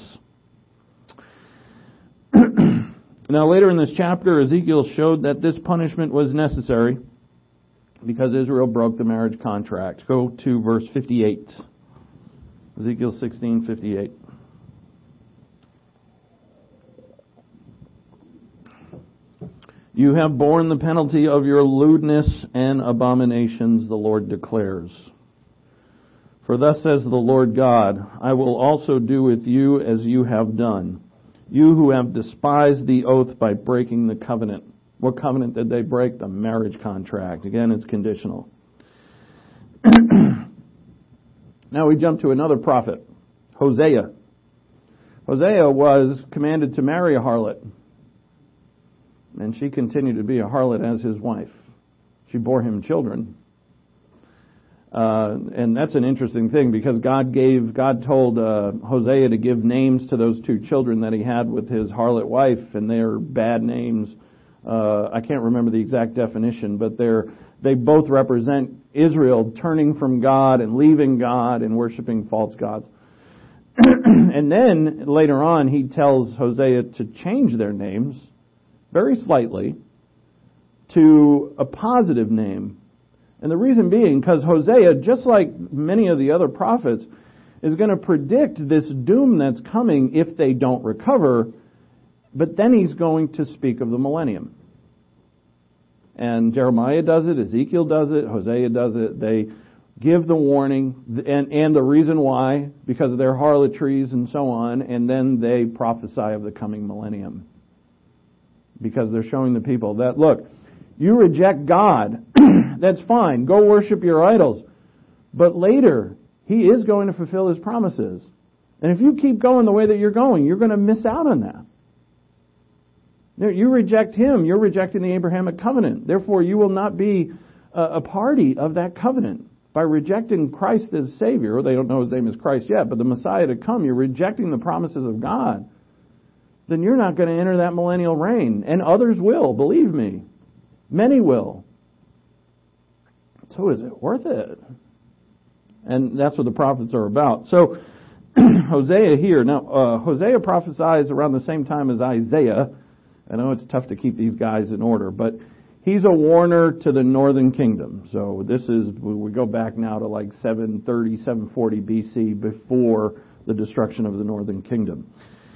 Now, later in this chapter, Ezekiel showed that this punishment was necessary because Israel broke the marriage contract. Go to verse 58. Ezekiel 16:58. You have borne the penalty of your lewdness and abominations, the Lord declares. For thus says the Lord God, I will also do with you as you have done, you who have despised the oath by breaking the covenant. What covenant did they break? The marriage contract. Again, it's conditional. Now we jump to another prophet, Hosea. Hosea was commanded to marry a harlot, and she continued to be a harlot as his wife. She bore him children. And that's an interesting thing because God told Hosea to give names to those two children that he had with his harlot wife, and they're bad names. I can't remember the exact definition, but they both represent Israel turning from God and leaving God and worshiping false gods. And then later on he tells Hosea to change their names very slightly to a positive name. And the reason being because Hosea, just like many of the other prophets, is going to predict this doom that's coming if they don't recover, but then he's going to speak of the millennium. And Jeremiah does it, Ezekiel does it, Hosea does it. They give the warning and the reason why, because of their harlotries and so on, and then they prophesy of the coming millennium. Because they're showing the people that, look, you reject God, that's fine, go worship your idols. But later, He is going to fulfill His promises. And if you keep going the way that you're going, you're going to miss out on that. You reject Him, you're rejecting the Abrahamic covenant. Therefore, you will not be a party of that covenant. By rejecting Christ as Savior, they don't know His name is Christ yet, but the Messiah to come, you're rejecting the promises of God. Then you're not going to enter that millennial reign. And others will, believe me. Many will. So is it worth it? And that's what the prophets are about. So, Hosea here. Now, Hosea prophesies around the same time as Isaiah. I know it's tough to keep these guys in order, but he's a warner to the northern kingdom. So we go back now to like 730, 740 BC before the destruction of the northern kingdom.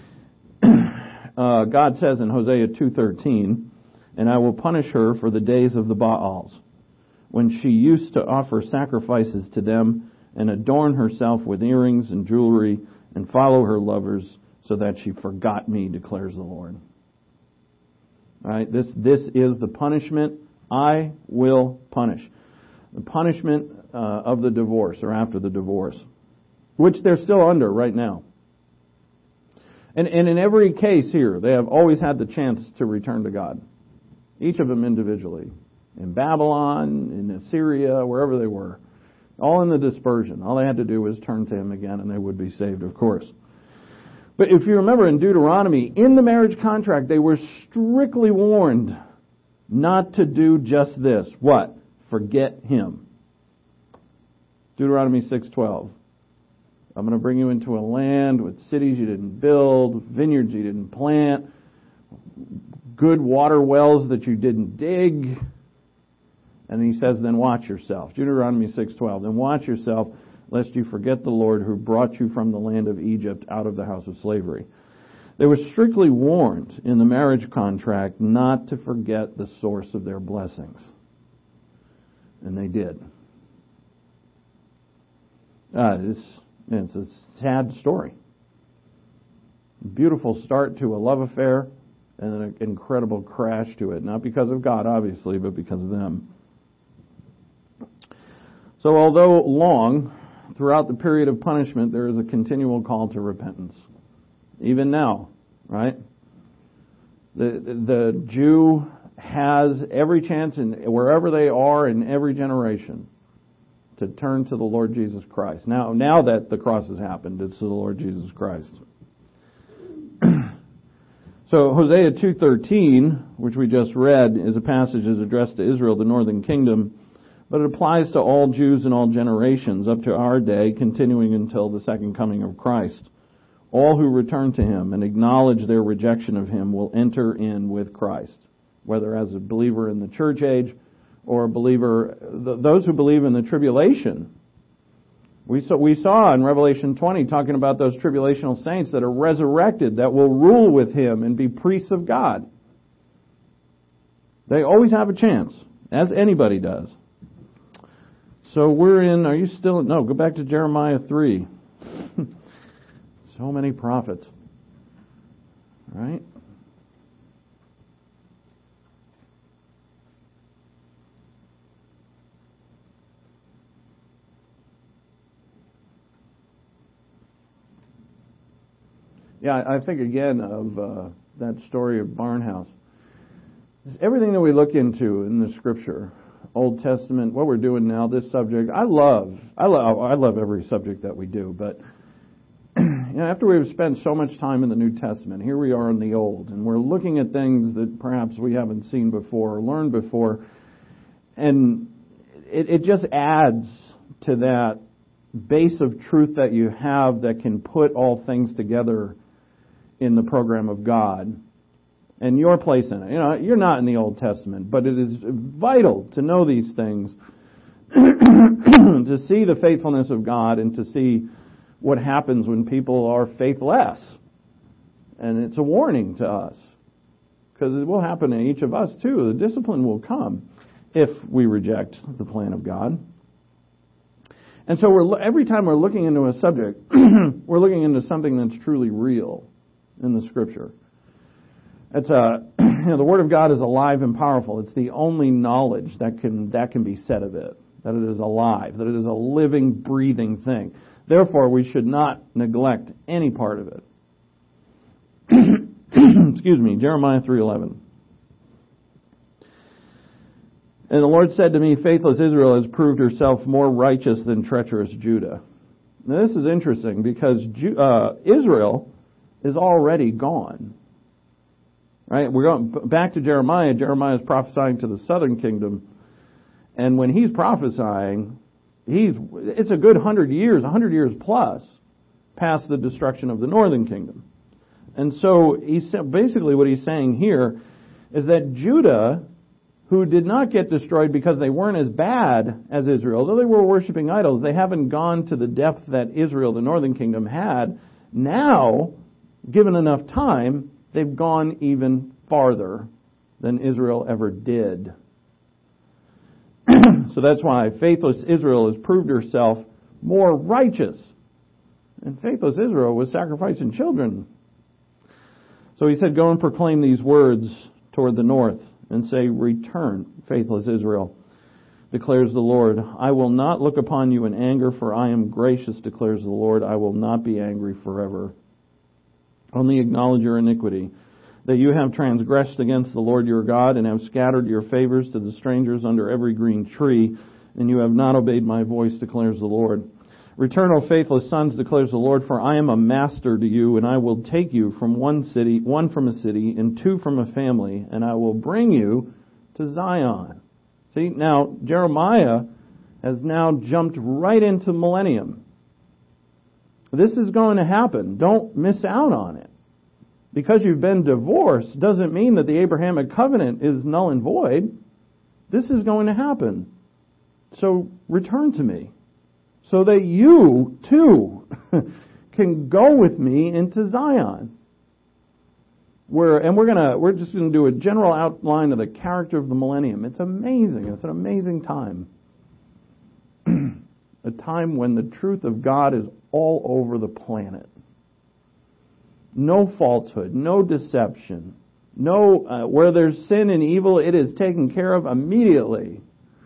God says in Hosea 2:13, and I will punish her for the days of the Baals, when she used to offer sacrifices to them and adorn herself with earrings and jewelry, and follow her lovers, so that she forgot me, declares the Lord. All right, this is the punishment. I will punish. The punishment of the divorce, or after the divorce, which they're still under right now. And in every case here, they have always had the chance to return to God. Each of them individually. In Babylon, in Assyria, wherever they were. All in the dispersion. All they had to do was turn to Him again and they would be saved, of course. But if you remember in Deuteronomy, in the marriage contract, they were strictly warned not to do just this. What? Forget Him. Deuteronomy 6:12. I'm going to bring you into a land with cities you didn't build, vineyards you didn't plant, good water wells that you didn't dig. And He says, then watch yourself. Deuteronomy 6:12. Then watch yourself, lest you forget the Lord who brought you from the land of Egypt out of the house of slavery. They were strictly warned in the marriage contract not to forget the source of their blessings. And they did. It's a sad story. Beautiful start to a love affair and an incredible crash to it. Not because of God, obviously, but because of them. So although long, throughout the period of punishment, there is a continual call to repentance. Even now, right? The Jew has every chance, wherever they are in every generation, to turn to the Lord Jesus Christ. Now that the cross has happened, it's to the Lord Jesus Christ. So Hosea 2:13, which we just read, is a passage that's addressed to Israel, the northern kingdom, but it applies to all Jews in all generations up to our day, continuing until the second coming of Christ. All who return to Him and acknowledge their rejection of Him will enter in with Christ, whether as a believer in the church age or a believer, those who believe in the tribulation. We saw in Revelation 20 talking about those tribulational saints that are resurrected, that will rule with Him and be priests of God. They always have a chance, as anybody does. So are you still, no, go back to Jeremiah 3. So many prophets. Right? Yeah, I think again of that story of Barnhouse. Everything that we look into in the Scripture, Old Testament, what we're doing now, this subject, I love every subject that we do, but after we've spent so much time in the New Testament, here we are in the Old, and we're looking at things that perhaps we haven't seen before or learned before, and it just adds to that base of truth that you have that can put all things together in the program of God and your place in it. You're not in the Old Testament, but it is vital to know these things, to see the faithfulness of God and to see what happens when people are faithless. And it's a warning to us, because it will happen to each of us too. The discipline will come if we reject the plan of God. And so every time we're looking into a subject, we're looking into something that's truly real in the Scripture. It's the Word of God is alive and powerful. It's the only knowledge that can be said of it, that it is alive, that it is a living, breathing thing. Therefore, we should not neglect any part of it. Excuse me, Jeremiah 3:11. And the Lord said to me, faithless Israel has proved herself more righteous than treacherous Judah. Now this is interesting because Israel is already gone. Right? We're going back to Jeremiah. Jeremiah is prophesying to the southern kingdom. And when he's prophesying, it's a good 100 years plus past the destruction of the northern kingdom. And so basically what he's saying here is that Judah, who did not get destroyed because they weren't as bad as Israel, though they were worshiping idols, they haven't gone to the depth that Israel, the northern kingdom, had. Now, given enough time, they've gone even farther than Israel ever did. So that's why faithless Israel has proved herself more righteous. And faithless Israel was sacrificing children. So he said, go and proclaim these words toward the north and say, return, faithless Israel, declares the Lord. I will not look upon you in anger, for I am gracious, declares the Lord. I will not be angry forever. Only acknowledge your iniquity, that you have transgressed against the Lord your God, and have scattered your favors to the strangers under every green tree, and you have not obeyed my voice, declares the Lord. Return, O faithless sons, declares the Lord, for I am a master to you, and I will take you from one from a city, and two from a family, and I will bring you to Zion. See, now Jeremiah has now jumped right into millennium. This is going to happen. Don't miss out on it. Because you've been divorced doesn't mean that the Abrahamic covenant is null and void. This is going to happen. So return to me, so that you too can go with me into Zion. We're just gonna do a general outline of the character of the millennium. It's amazing. It's an amazing time. A time when the truth of God is all over the planet. No falsehood, no deception, no where there's sin and evil, it is taken care of immediately.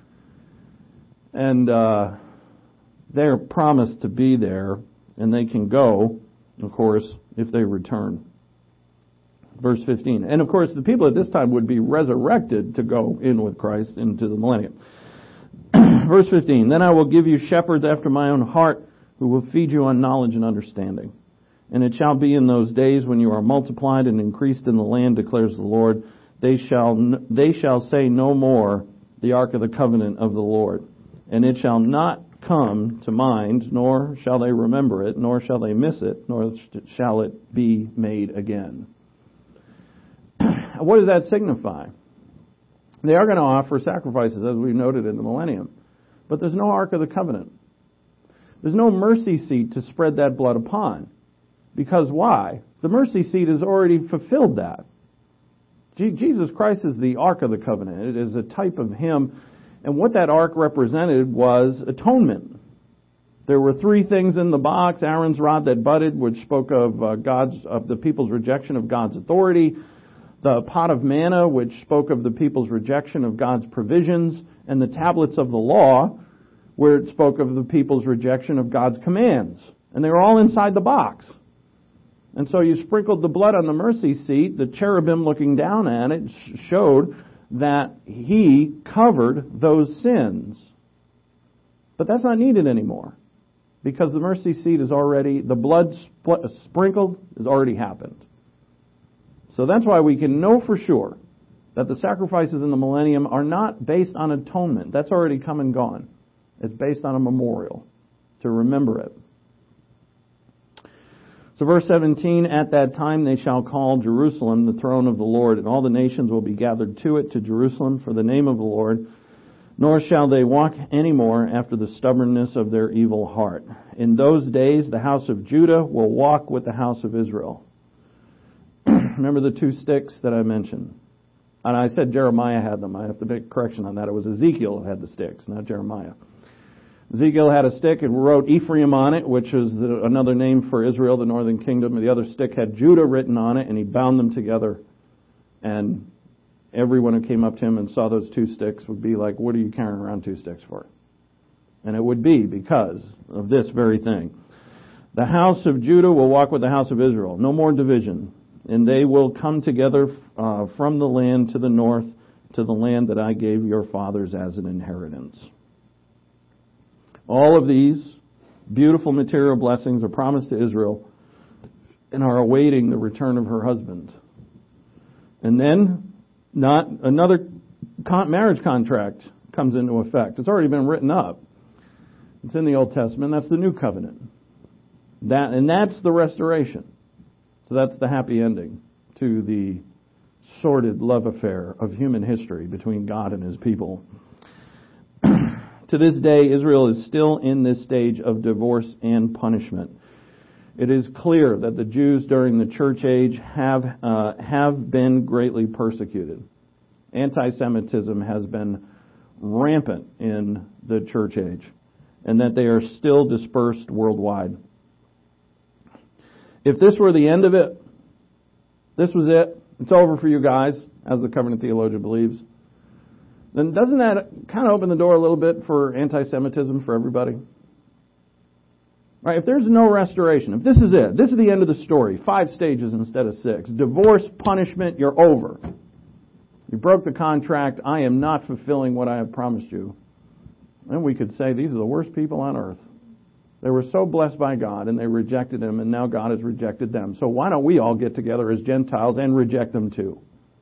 And they're promised to be there, and they can go, of course, if they return. Verse 15. And of course, the people at this time would be resurrected to go in with Christ into the millennium. Verse 15. Then I will give you shepherds after my own heart, who will feed you on knowledge and understanding. And it shall be in those days when you are multiplied and increased in the land, declares the Lord, they shall say no more, the ark of the covenant of the Lord. And it shall not come to mind, nor shall they remember it, nor shall they miss it, nor shall it be made again. What does that signify? They are going to offer sacrifices, as we've noted in the millennium. But there's no ark of the covenant. There's no mercy seat to spread that blood upon. Because why? The mercy seat has already fulfilled that. Jesus Christ is the ark of the covenant. It is a type of Him. And what that ark represented was atonement. There were three things in the box: Aaron's rod that budded, which spoke of the people's rejection of God's authority; the pot of manna, which spoke of the people's rejection of God's provisions; and the tablets of the law, where it spoke of the people's rejection of God's commands. And they were all inside the box. And so you sprinkled the blood on the mercy seat. The cherubim looking down at it showed that He covered those sins. But that's not needed anymore, because the mercy seat is already, the blood sprinkled has already happened. So that's why we can know for sure that the sacrifices in the millennium are not based on atonement. That's already come and gone. It's based on a memorial to remember it. So verse 17, at that time they shall call Jerusalem the throne of the Lord, and all the nations will be gathered to it, to Jerusalem, for the name of the Lord. Nor shall they walk any more after the stubbornness of their evil heart. In those days the house of Judah will walk with the house of Israel. Remember the two sticks that I mentioned? And I said Jeremiah had them. I have to make a correction on that. It was Ezekiel who had the sticks, not Jeremiah. Ezekiel had a stick. It wrote Ephraim on it, which is another name for Israel, the northern kingdom. The other stick had Judah written on it, and he bound them together. And everyone who came up to him and saw those two sticks would be like, what are you carrying around two sticks for? And it would be because of this very thing. The house of Judah will walk with the house of Israel. No more division. And they will come together from the land to the north, to the land that I gave your fathers as an inheritance. All of these beautiful material blessings are promised to Israel and are awaiting the return of her husband. And then not another marriage contract comes into effect. It's already been written up. It's in the Old Testament. That's the new covenant. That's the restoration. So that's the happy ending to the sordid love affair of human history between God and His people. To this day, Israel is still in this stage of divorce and punishment. It is clear that the Jews during the church age have been greatly persecuted. Anti-Semitism has been rampant in the church age. and that they are still dispersed worldwide. If this were the end of it, this was it, it's over for you guys, as the Covenant Theologian believes, then doesn't that kind of open the door a little bit for anti-Semitism for everybody? Right? If there's no restoration, if this is it, this is the end of the story, 5 stages instead of 6, divorce, punishment, you're over. You broke the contract, I am not fulfilling what I have promised you. Then we could say these are the worst people on earth. They were so blessed by God and they rejected Him, and now God has rejected them. So why don't we all get together as Gentiles and reject them too?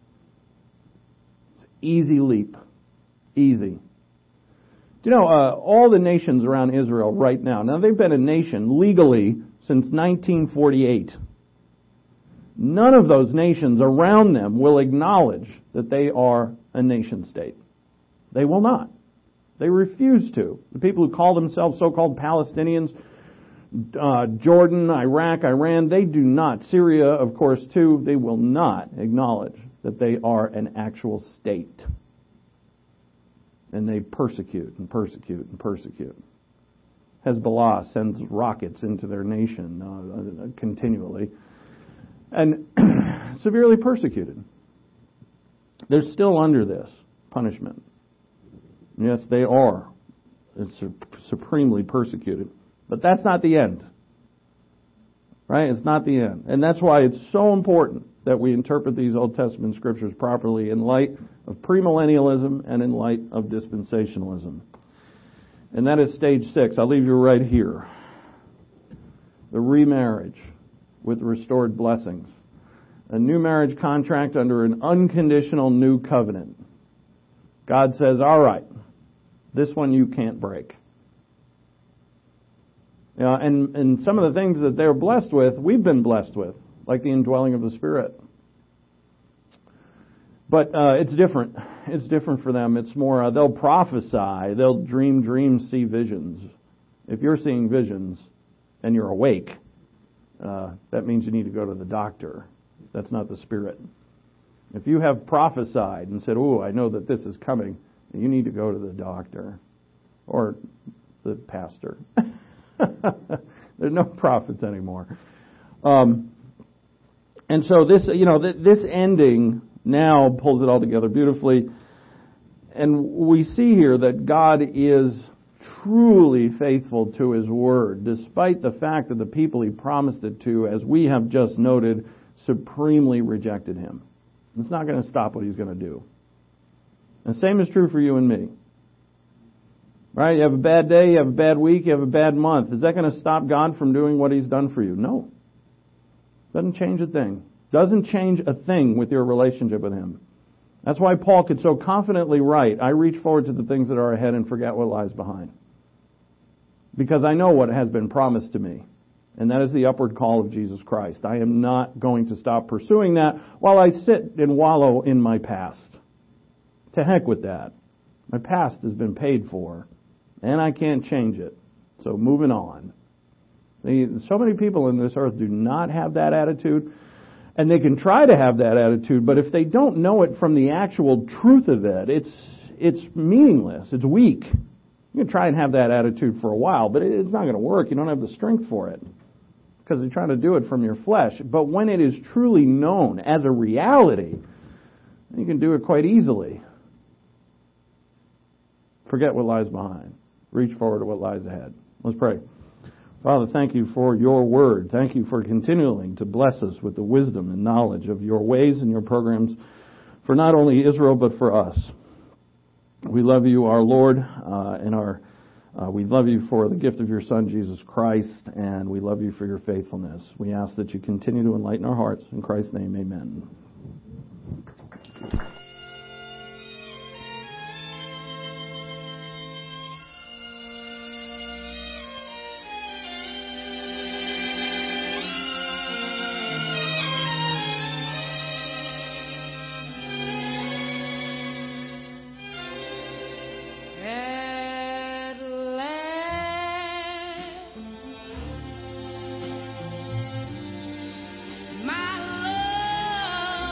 It's an easy leap. Easy. Do you know, all the nations around Israel right now they've been a nation legally since 1948. None of those nations around them will acknowledge that they are a nation state. They will not. They refuse to. The people who call themselves so-called Palestinians, Jordan, Iraq, Iran, they do not. Syria, of course, too, they will not acknowledge that they are an actual state. And they persecute and persecute and persecute. Hezbollah sends rockets into their nation continually and severely persecuted. They're still under this punishment. Yes, they are. It's supremely persecuted. But that's not the end. Right? It's not the end. And that's why it's so important that we interpret these Old Testament scriptures properly in light of premillennialism and in light of dispensationalism. And that is stage 6. I'll leave you right here. The remarriage with restored blessings. A new marriage contract under an unconditional new covenant. God says, all right, this one you can't break. You know, and some of the things that they're blessed with, we've been blessed with, like the indwelling of the Spirit. But it's different. It's different for them. It's more, they'll prophesy, they'll dream dreams, see visions. If you're seeing visions and you're awake, that means you need to go to the doctor. That's not the Spirit. If you have prophesied and said, oh, I know that this is coming, you need to go to the doctor or the pastor. There's no prophets anymore. And so this, this ending now pulls it all together beautifully. And we see here that God is truly faithful to His word, despite the fact that the people He promised it to, as we have just noted, supremely rejected Him. It's not going to stop what He's going to do. And the same is true for you and me. Right? You have a bad day, you have a bad week, you have a bad month. Is that going to stop God from doing what He's done for you? No. Doesn't change a thing. Doesn't change a thing with your relationship with Him. That's why Paul could so confidently write, I reach forward to the things that are ahead and forget what lies behind. Because I know what has been promised to me. And that is the upward call of Jesus Christ. I am not going to stop pursuing that while I sit and wallow in my past. To heck with that. My past has been paid for, and I can't change it. So moving on. So many people in this earth do not have that attitude, and they can try to have that attitude, but if they don't know it from the actual truth of it, it's meaningless. It's weak. You can try and have that attitude for a while, but it's not going to work. You don't have the strength for it because you're trying to do it from your flesh. But when it is truly known as a reality, you can do it quite easily. Forget what lies behind. Reach forward to what lies ahead. Let's pray. Father, thank You for Your word. Thank You for continuing to bless us with the wisdom and knowledge of Your ways and Your programs for not only Israel but for us. We love You, our Lord, and we love You for the gift of Your Son, Jesus Christ, and we love You for Your faithfulness. We ask that You continue to enlighten our hearts. In Christ's name, amen. My love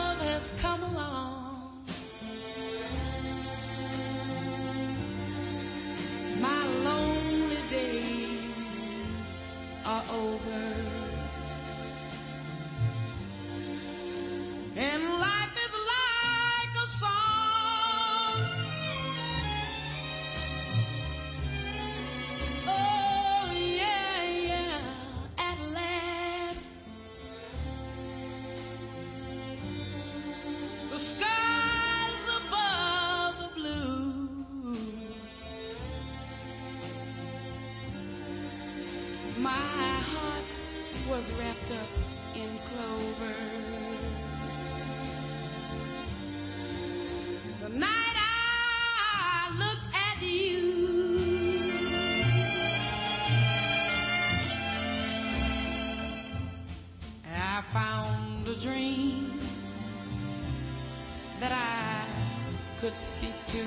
could speak to,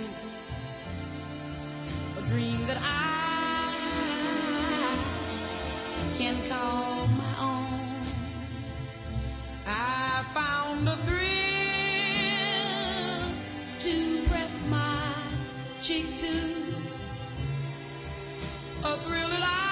a dream that I can call my own. I found a thrill to press my cheek to, a thrill that I